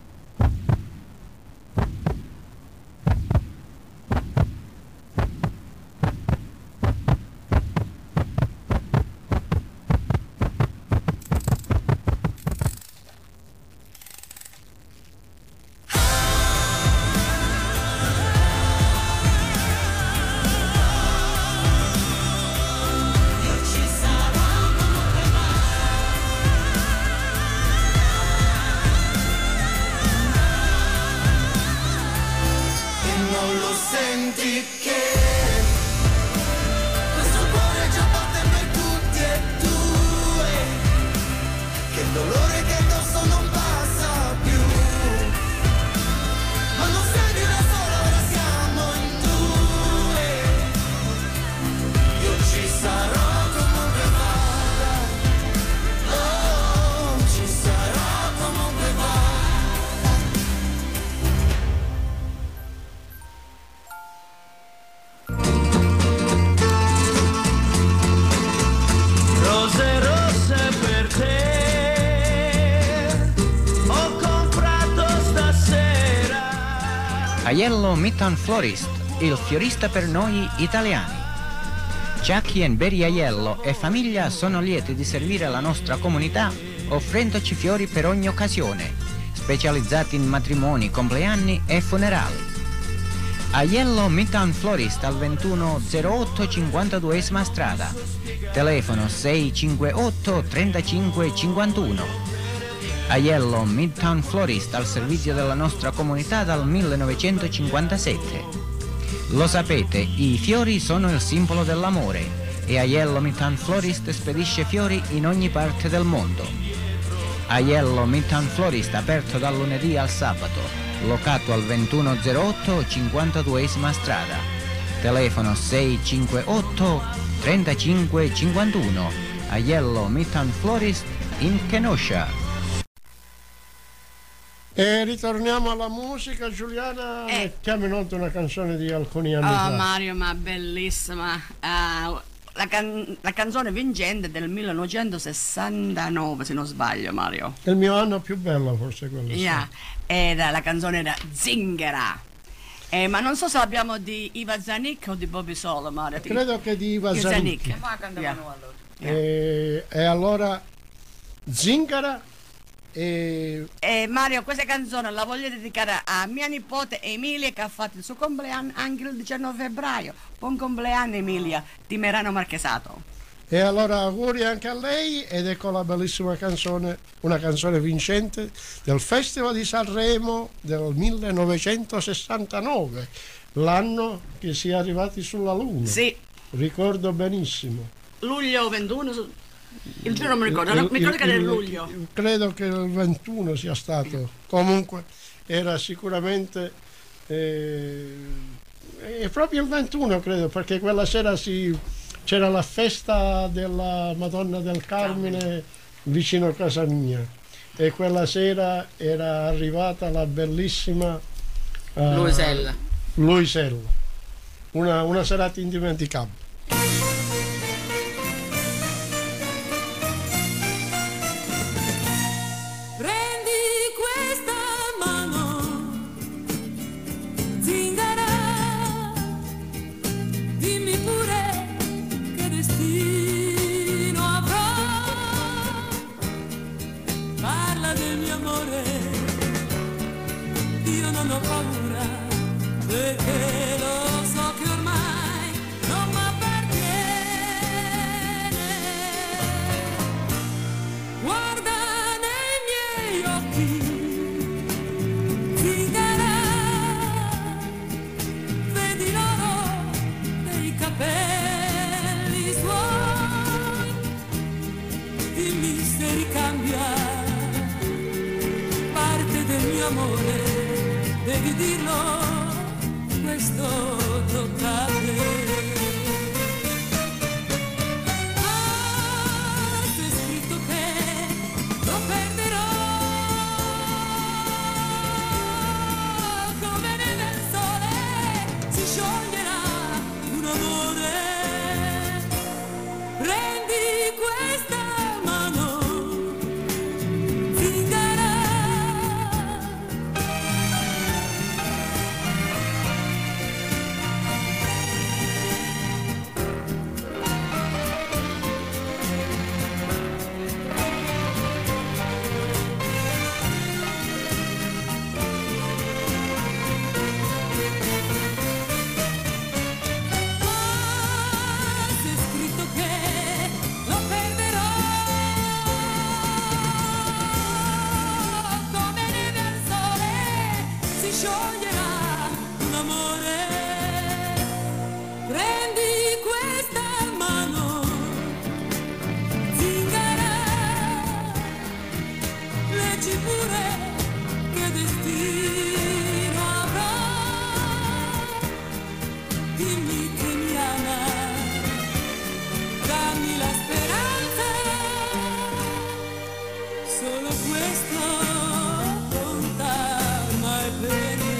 Aiello Midtown Florist, il fiorista per noi italiani. Jackie and Barry Aiello e famiglia sono lieti di servire la nostra comunità offrendoci fiori per ogni occasione, specializzati in matrimoni, compleanni e funerali. Aiello Midtown Florist al ventuno zero otto cinquantaduesima strada. Telefono sei cinque otto trentacinque cinquantuno. Aiello Midtown Florist al servizio della nostra comunità dal millenovecentocinquantasette. Lo sapete, i fiori sono il simbolo dell'amore e Aiello Midtown Florist spedisce fiori in ogni parte del mondo. Aiello Midtown Florist aperto dal lunedì al sabato, locato al ventuno zero otto cinquantaduesima strada. Telefono sei cinque otto trentacinque cinquantuno. Aiello Midtown Florist in Kenosha. E ritorniamo alla musica, Giuliana, eh. mettiamo in onda una canzone di alcuni anni oh, fa. Oh Mario, ma bellissima. Uh, la, can- la canzone vincente del millenovecentosessantanove, se non sbaglio, Mario. Il mio anno più bello forse quello. Yeah. Era, la canzone era Zingara. Eh, ma non so se l'abbiamo di Iva Zanik o di Bobby Solo, Mario. Credo che di Iva Zanik. Zanik. Ma cantavano Yeah. allora. E, e allora Zingara e E Mario, questa canzone la voglio dedicare a mia nipote Emilia che ha fatto il suo compleanno anche il diciannove febbraio. Buon compleanno Emilia, di Merano Marchesato. E allora auguri anche a lei, ed ecco la bellissima canzone, una canzone vincente del Festival di Sanremo del millenovecentosessantanove, l'anno che si è arrivati sulla Luna. Sì. Ricordo benissimo. Luglio ventuno, su- il giorno non mi ricordo, no, mi ricordo che era il luglio. Credo che il ventuno sia stato, comunque era sicuramente eh, è proprio il ventuno, credo, perché quella sera si, c'era la festa della Madonna del Carmine vicino a casa mia, e quella sera era arrivata la bellissima eh, Luisella. Luisella. Una, una serata indimenticabile. Prendi questa mano, zingara, dimmi pure che destino avrò. Parla del mio amore, io non ho paura, perché lo so che ormai non m'appartiene. Guarda nei miei occhi, zingara, vedi l'oro dei capelli suoi, dimmi se ricambia parte del mio amore, devi dirlo, questo tocca a te. Ah, c'è scritto che lo perderò, come nel sole si scioglierà un amore. Prendi questa mano, zingara. C'è scritto che lo perderò, come neve al sole si scioglierà un amore. Prendi questa mano, zingara, leggi pure che destino avrò, dimmi che mi ama, dammi la speranza, solo questo conta mai per me.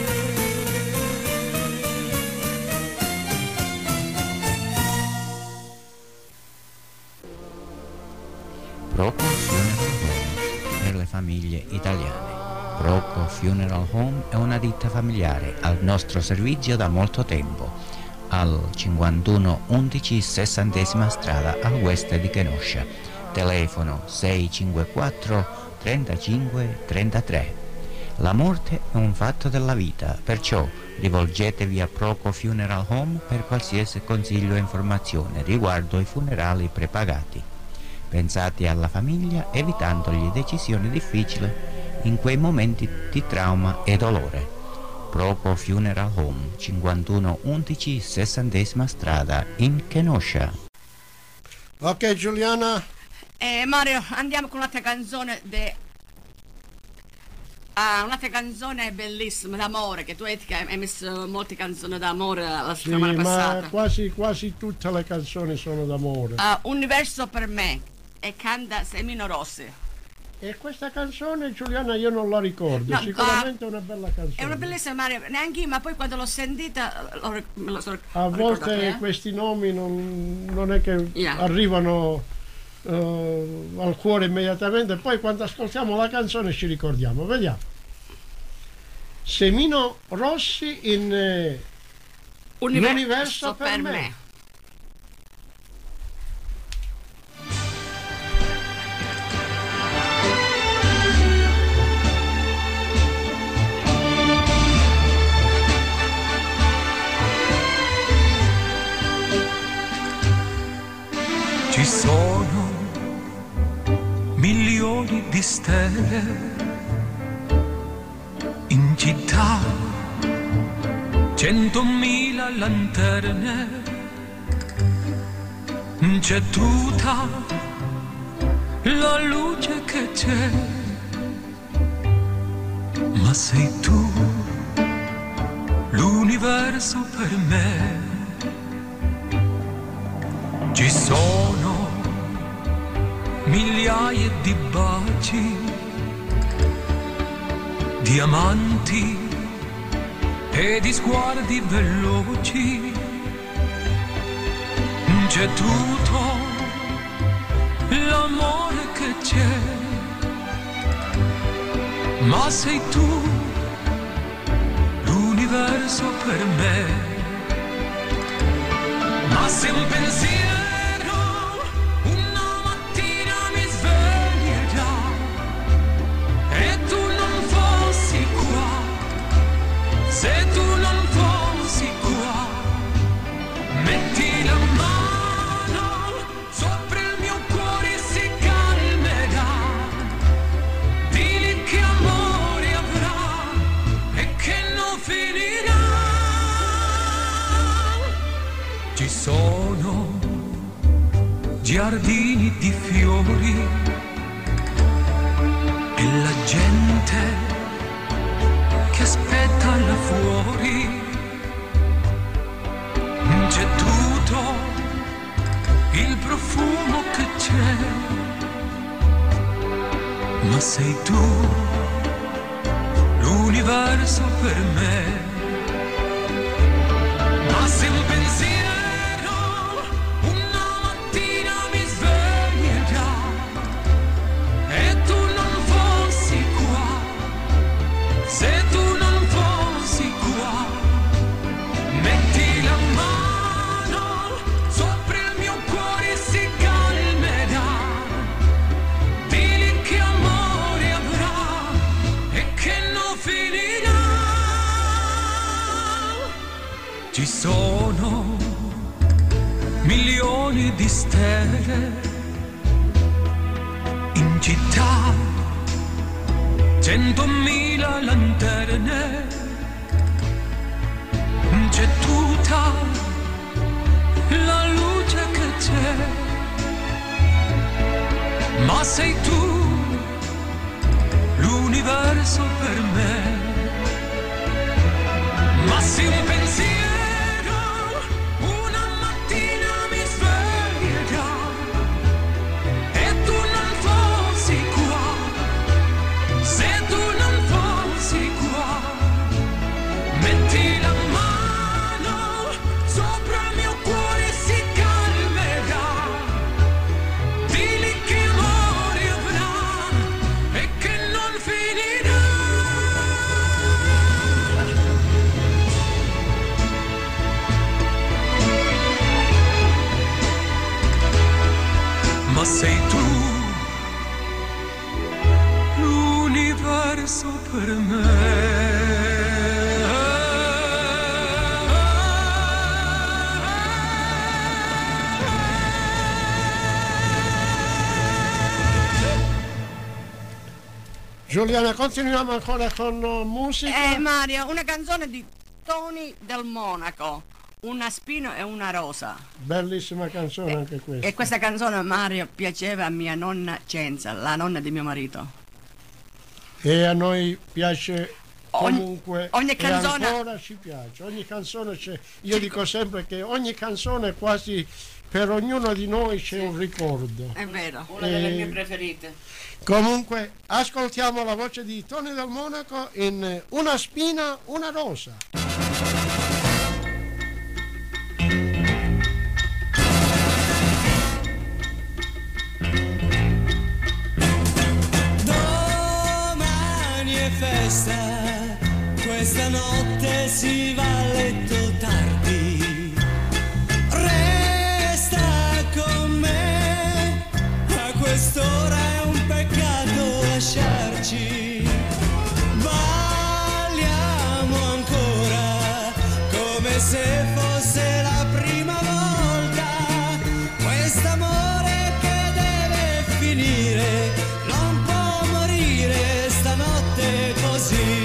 Proco Funeral Home per le famiglie italiane. Proco Funeral Home è una ditta familiare al nostro servizio da molto tempo, al cinquantuno undici sessantesima strada a west di Kenosha. Telefono sei cinque quattro trentacinque trentatré. La morte è un fatto della vita, perciò rivolgetevi a Proco Funeral Home per qualsiasi consiglio e informazione riguardo i funerali prepagati. Pensate alla famiglia evitandogli decisioni difficili in quei momenti di trauma e dolore. Proco Funeral Home, cinquantuno undici sessantesima strada in Kenosha. Ok Giuliana, Eh, Mario, andiamo con un'altra canzone de... Ah, un'altra canzone bellissima d'amore, che tu hai, hai messo molte canzoni d'amore la sì, settimana ma passata. quasi, quasi tutte le canzoni sono d'amore. Ah, Universo per me, e canta Semino Rossi. E questa canzone, Giuliana, io non la ricordo, No, sicuramente è una bella canzone. È una bellissima, Mario, neanche io, ma poi quando l'ho sentita lo, ric- me lo so, A ho volte ricordato, eh? questi nomi non, non è che Yeah. arrivano eh, al cuore immediatamente, poi quando ascoltiamo la canzone ci ricordiamo. Vediamo. Semino Rossi in eh, Universo L'universo per, per me. me. Ci sono milioni di stelle in città, centomila lanterne, c'è tutta la luce che c'è, ma sei tu l'universo per me. Ci sono migliaia di baci, diamanti e di sguardi veloci, c'è tutto l'amore che c'è, ma sei tu l'universo per me. Ma se un pensiero se tu non fossi qua, metti la mano sopra il mio cuore e si calmerà, dili che amore avrà e che non finirà. Ci sono giardini di fiori e la gente che aspetta là fuori, c'è tutto il profumo che c'è, ma sei tu l'universo per me. Ma se un pensiero una mattina mi sveglierà e tu non fossi qua, se tu ci sono milioni di stelle in città, centomila lanterne, c'è tutta la luce che c'è, ma sei tu l'universo per me. Ma se un pensiero ma sei tu l'universo per me. Giuliana, continuiamo ancora con musica. Eh Mario, una canzone di Tony del Monaco, Una spina e una rosa. Bellissima canzone anche questa. E questa canzone, Mario, piaceva a mia nonna Cenza, la nonna di mio marito. E a noi piace comunque, ogni, ogni canzone e ancora ci piace, ogni canzone c'è. Io ci... dico sempre che ogni canzone quasi per ognuno di noi c'è un ricordo. È vero. Una e... delle mie preferite. Comunque ascoltiamo la voce di Tony del Monaco in Una spina, una rosa. Domani è festa, stanotte si va a letto tardi. Resta con me, a quest'ora è un peccato lasciarci. Balliamo ancora come se fosse la prima volta. Quest'amore che deve finire non può morire stanotte così.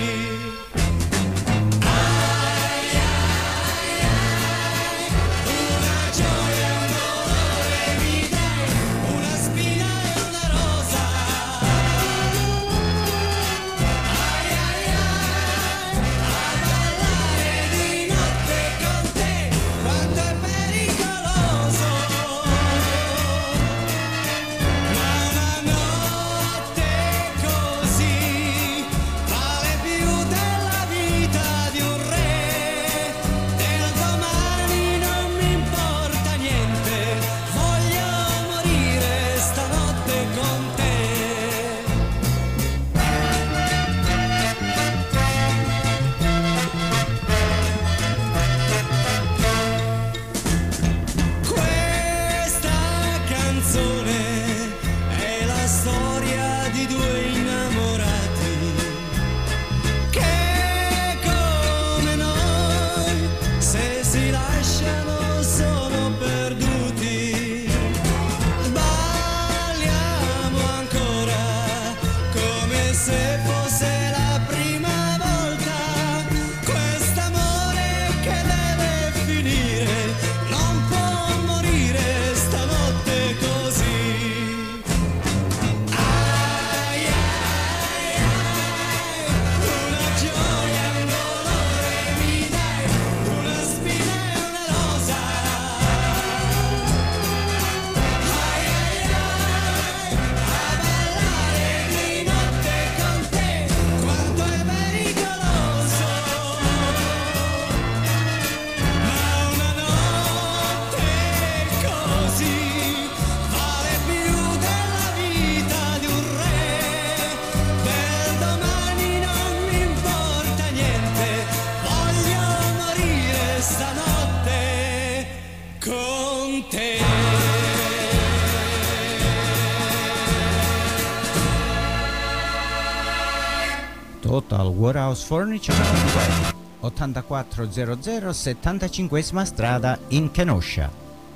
Total Warehouse Furniture Outlet, ottantaquattrocento settantacinquesima strada in Kenosha.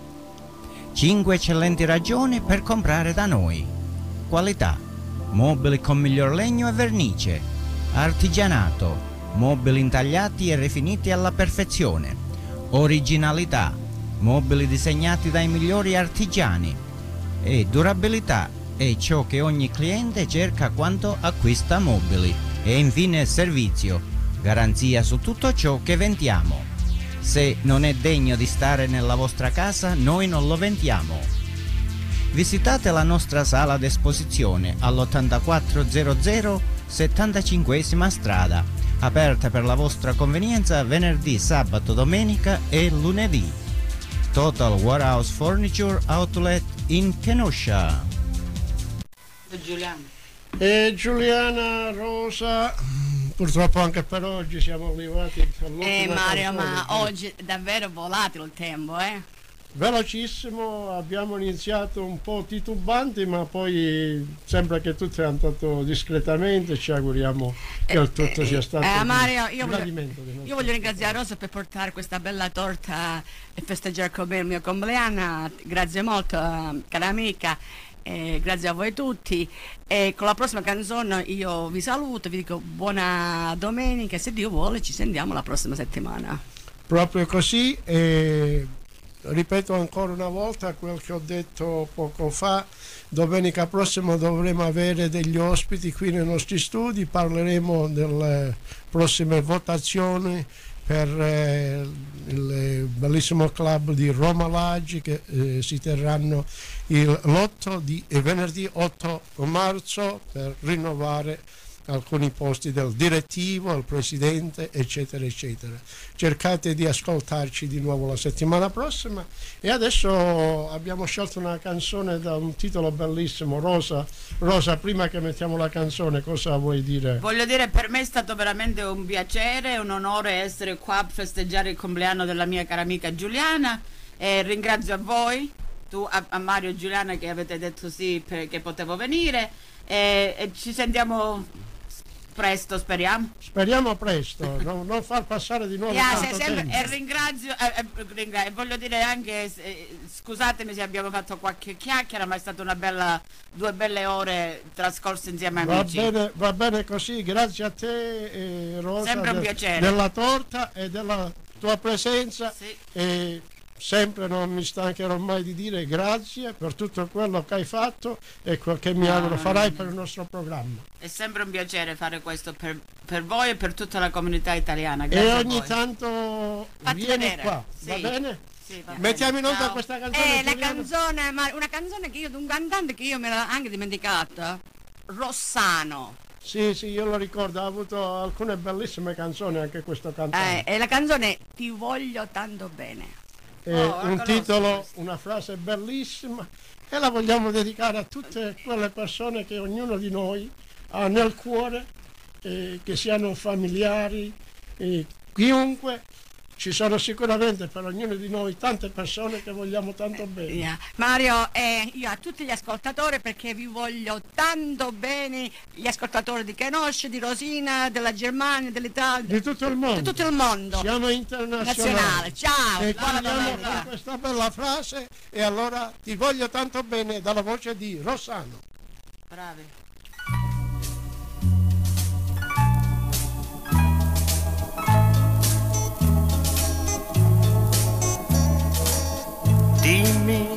Cinque eccellenti ragioni per comprare da noi. Qualità: mobili con miglior legno e vernice, artigianato, mobili intagliati e rifiniti alla perfezione, originalità, mobili disegnati dai migliori artigiani, e durabilità è ciò che ogni cliente cerca quando acquista mobili. E infine servizio, garanzia su tutto ciò che vendiamo. Se non è degno di stare nella vostra casa, noi non lo vendiamo. Visitate la nostra sala d'esposizione all'ottantaquattrocento settantacinquesima strada, aperta per la vostra convenienza venerdì, sabato, domenica e lunedì. Total Warehouse Furniture Outlet in Kenosha. Giuliano. E Giuliana, Rosa, purtroppo anche per oggi siamo arrivati all'ultima Eh Mario, canzone. ma oggi è davvero volato il tempo, eh? Velocissimo, abbiamo iniziato un po' titubanti, ma poi sembra che tutto è andato discretamente. Ci auguriamo che il tutto sia stato Eh, un Mario, io voglio, gradimento del nostro io voglio ringraziare Rosa per portare questa bella torta e festeggiare con me il mio compleanno. Grazie molto, cara amica. Eh, grazie a voi tutti, e con la prossima canzone io vi saluto, vi dico buona domenica e se Dio vuole ci sentiamo la prossima settimana. Proprio così, e ripeto ancora una volta quel che ho detto poco fa: domenica prossima dovremo avere degli ospiti qui nei nostri studi, parleremo delle prossime votazioni per eh, il bellissimo club di Roma Laggi che eh, si terranno il l'otto di eh, venerdì otto marzo per rinnovare alcuni posti del direttivo, il presidente, eccetera, eccetera. Cercate di ascoltarci di nuovo la settimana prossima. E adesso abbiamo scelto una canzone da un titolo bellissimo. Rosa, Rosa, prima che mettiamo la canzone, cosa vuoi dire? Voglio dire, per me è stato veramente un piacere, un onore essere qua a festeggiare il compleanno della mia cara amica Giuliana, e ringrazio a voi, tu, a, a Mario e Giuliana, che avete detto sì perché potevo venire, e, e ci sentiamo presto, speriamo. Speriamo presto, non, non far passare di nuovo Yeah, tanto se sempre, tempo. e ringrazio, eh, eh, ringra- e voglio dire anche, eh, scusatemi se abbiamo fatto qualche chiacchiera, ma è stata una bella, due belle ore trascorse insieme a Va amici. bene, va bene così, grazie a te eh, Rosa, Sempre un de- piacere. della torta e della tua presenza, Sì. e sempre non mi stancherò mai di dire grazie per tutto quello che hai fatto e quel che mi No, auguro no, farai no. per il nostro programma. È sempre un piacere fare questo per, per voi e per tutta la comunità italiana. E Grazie a ogni voi. tanto Fatti vieni vedere. qua, Sì. va bene? Sì, va bene. Mettiamo in onda Ciao. questa canzone. Eh, la Giuliano. canzone, ma una canzone che io, di un cantante che io me l'ho anche dimenticata, Rossano. Sì, sì, io lo ricordo, ha avuto alcune bellissime canzoni anche questo Eh, cantante. e la canzone Ti voglio tanto bene. Eh, Oh, la un conosco titolo, questa. una frase bellissima, e la vogliamo dedicare a tutte quelle persone che ognuno di noi ha nel cuore, eh, che siano familiari, eh, chiunque. Ci sono sicuramente per ognuno di noi tante persone che vogliamo tanto bene. Yeah. Mario, eh, io a tutti gli ascoltatori, perché vi voglio tanto bene, gli ascoltatori di Kenosha, di Rosina, della Germania, dell'Italia, Di tutto il mondo. di tutto il mondo. Siamo internazionali. Nazionale. Ciao, E buona chiudiamo domenica. con questa bella frase, e allora ti voglio tanto bene, dalla voce di Rossano. Bravi. Dimmi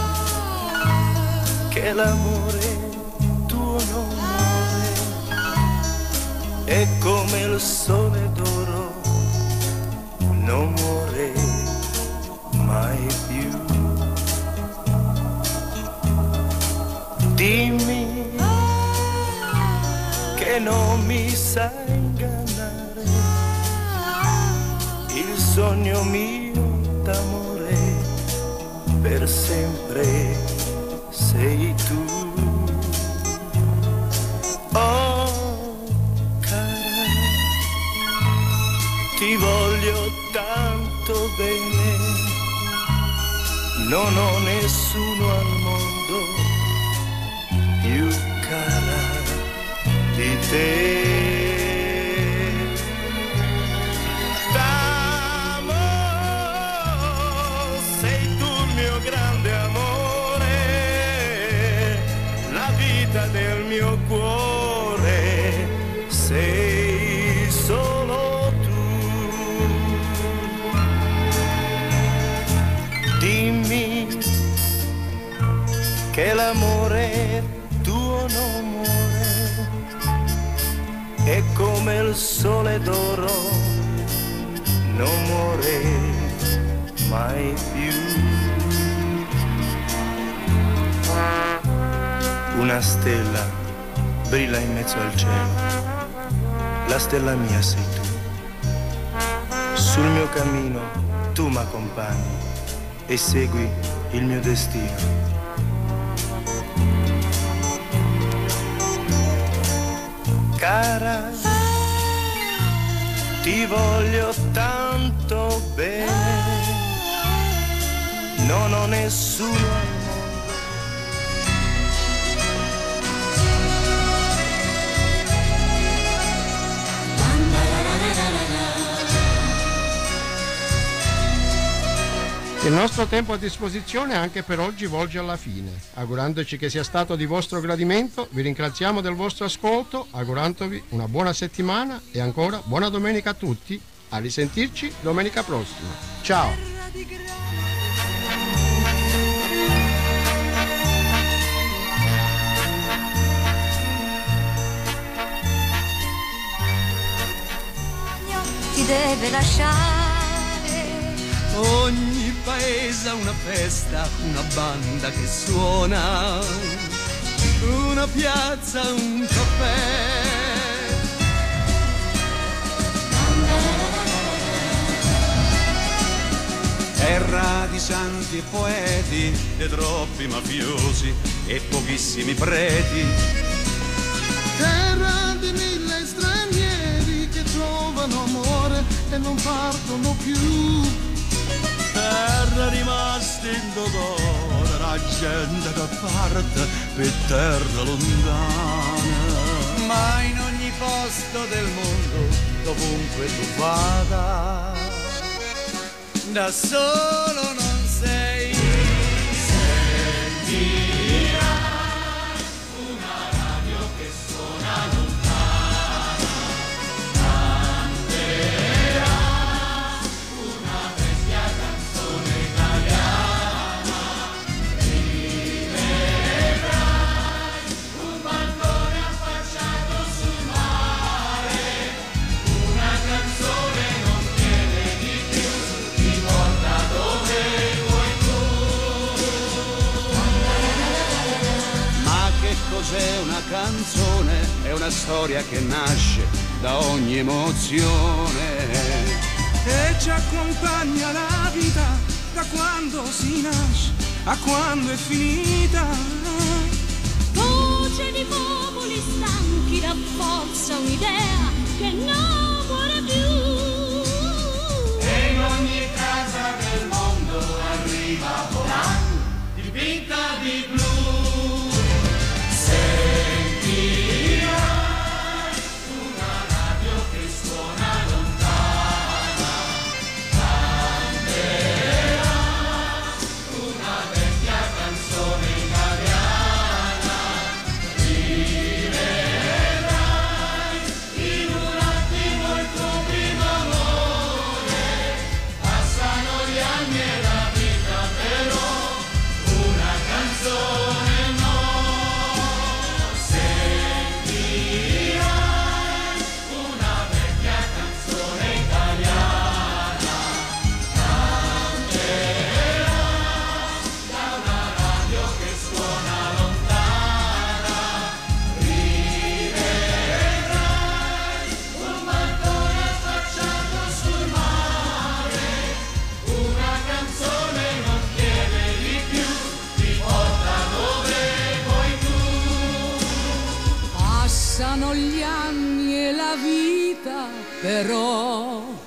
che l'amore tuo non muore, è come il sole d'oro, non muore mai più. Dimmi che non mi sai ingannare, il sogno mio d'amore per sempre sei tu. Oh cara, ti voglio tanto bene, non ho nessuno al mondo più cara di te. Grande amore, la vita del mio cuore, sei solo tu. Dimmi che l'amore tuo non muore, è come il sole d'oro, non muore mai più. Una stella brilla in mezzo al cielo, la stella mia sei tu. Sul mio cammino tu m'accompagni e segui il mio destino. Cara, ti voglio tanto bene, non ho nessuno al mondo. Il nostro tempo a disposizione anche per oggi volge alla fine. Augurandoci che sia stato di vostro gradimento, vi ringraziamo del vostro ascolto, augurandovi una buona settimana e ancora buona domenica a tutti. A risentirci domenica prossima. Ciao! Ti deve lasciare. Ogni paese ha una festa, una banda che suona, una piazza, un caffè, terra di santi e poeti, e troppi mafiosi e pochissimi preti. Terra di mille stranieri che trovano amore e non partono più. Terra rimasta in dolore, la gente che parte per terra lontana. Ma in ogni posto del mondo, dovunque tu vada, da solo non sei. Sentirai una radio che suona lontana, canterà una vecchia canzone italiana, rivedrai un balcone affacciato sul mare, una canzone non chiede di più, ti porta dove vuoi tu. Ma che cos'è una canzone? È una storia che nasce da ogni emozione E ci accompagna la vita da quando si nasce a quando è finita. Voce di popoli stanchi rafforza un'idea che non muore più. E in ogni casa del mondo arriva volando, dipinta di blu. Sentirai una radio che suona lontana, canterà una vecchia canzone italiana, rivedrai in un attimo il tuo primo amore. Passano gli anni e la vita però una canzone no. Sentirai una vecchia canzone italiana, canterà da una radio che suona lontana, rivedrai un balcone affacciato sul mare, una canzone non chiede di più, ti porta dove vuoi tu. Passano gli anni e la vita, però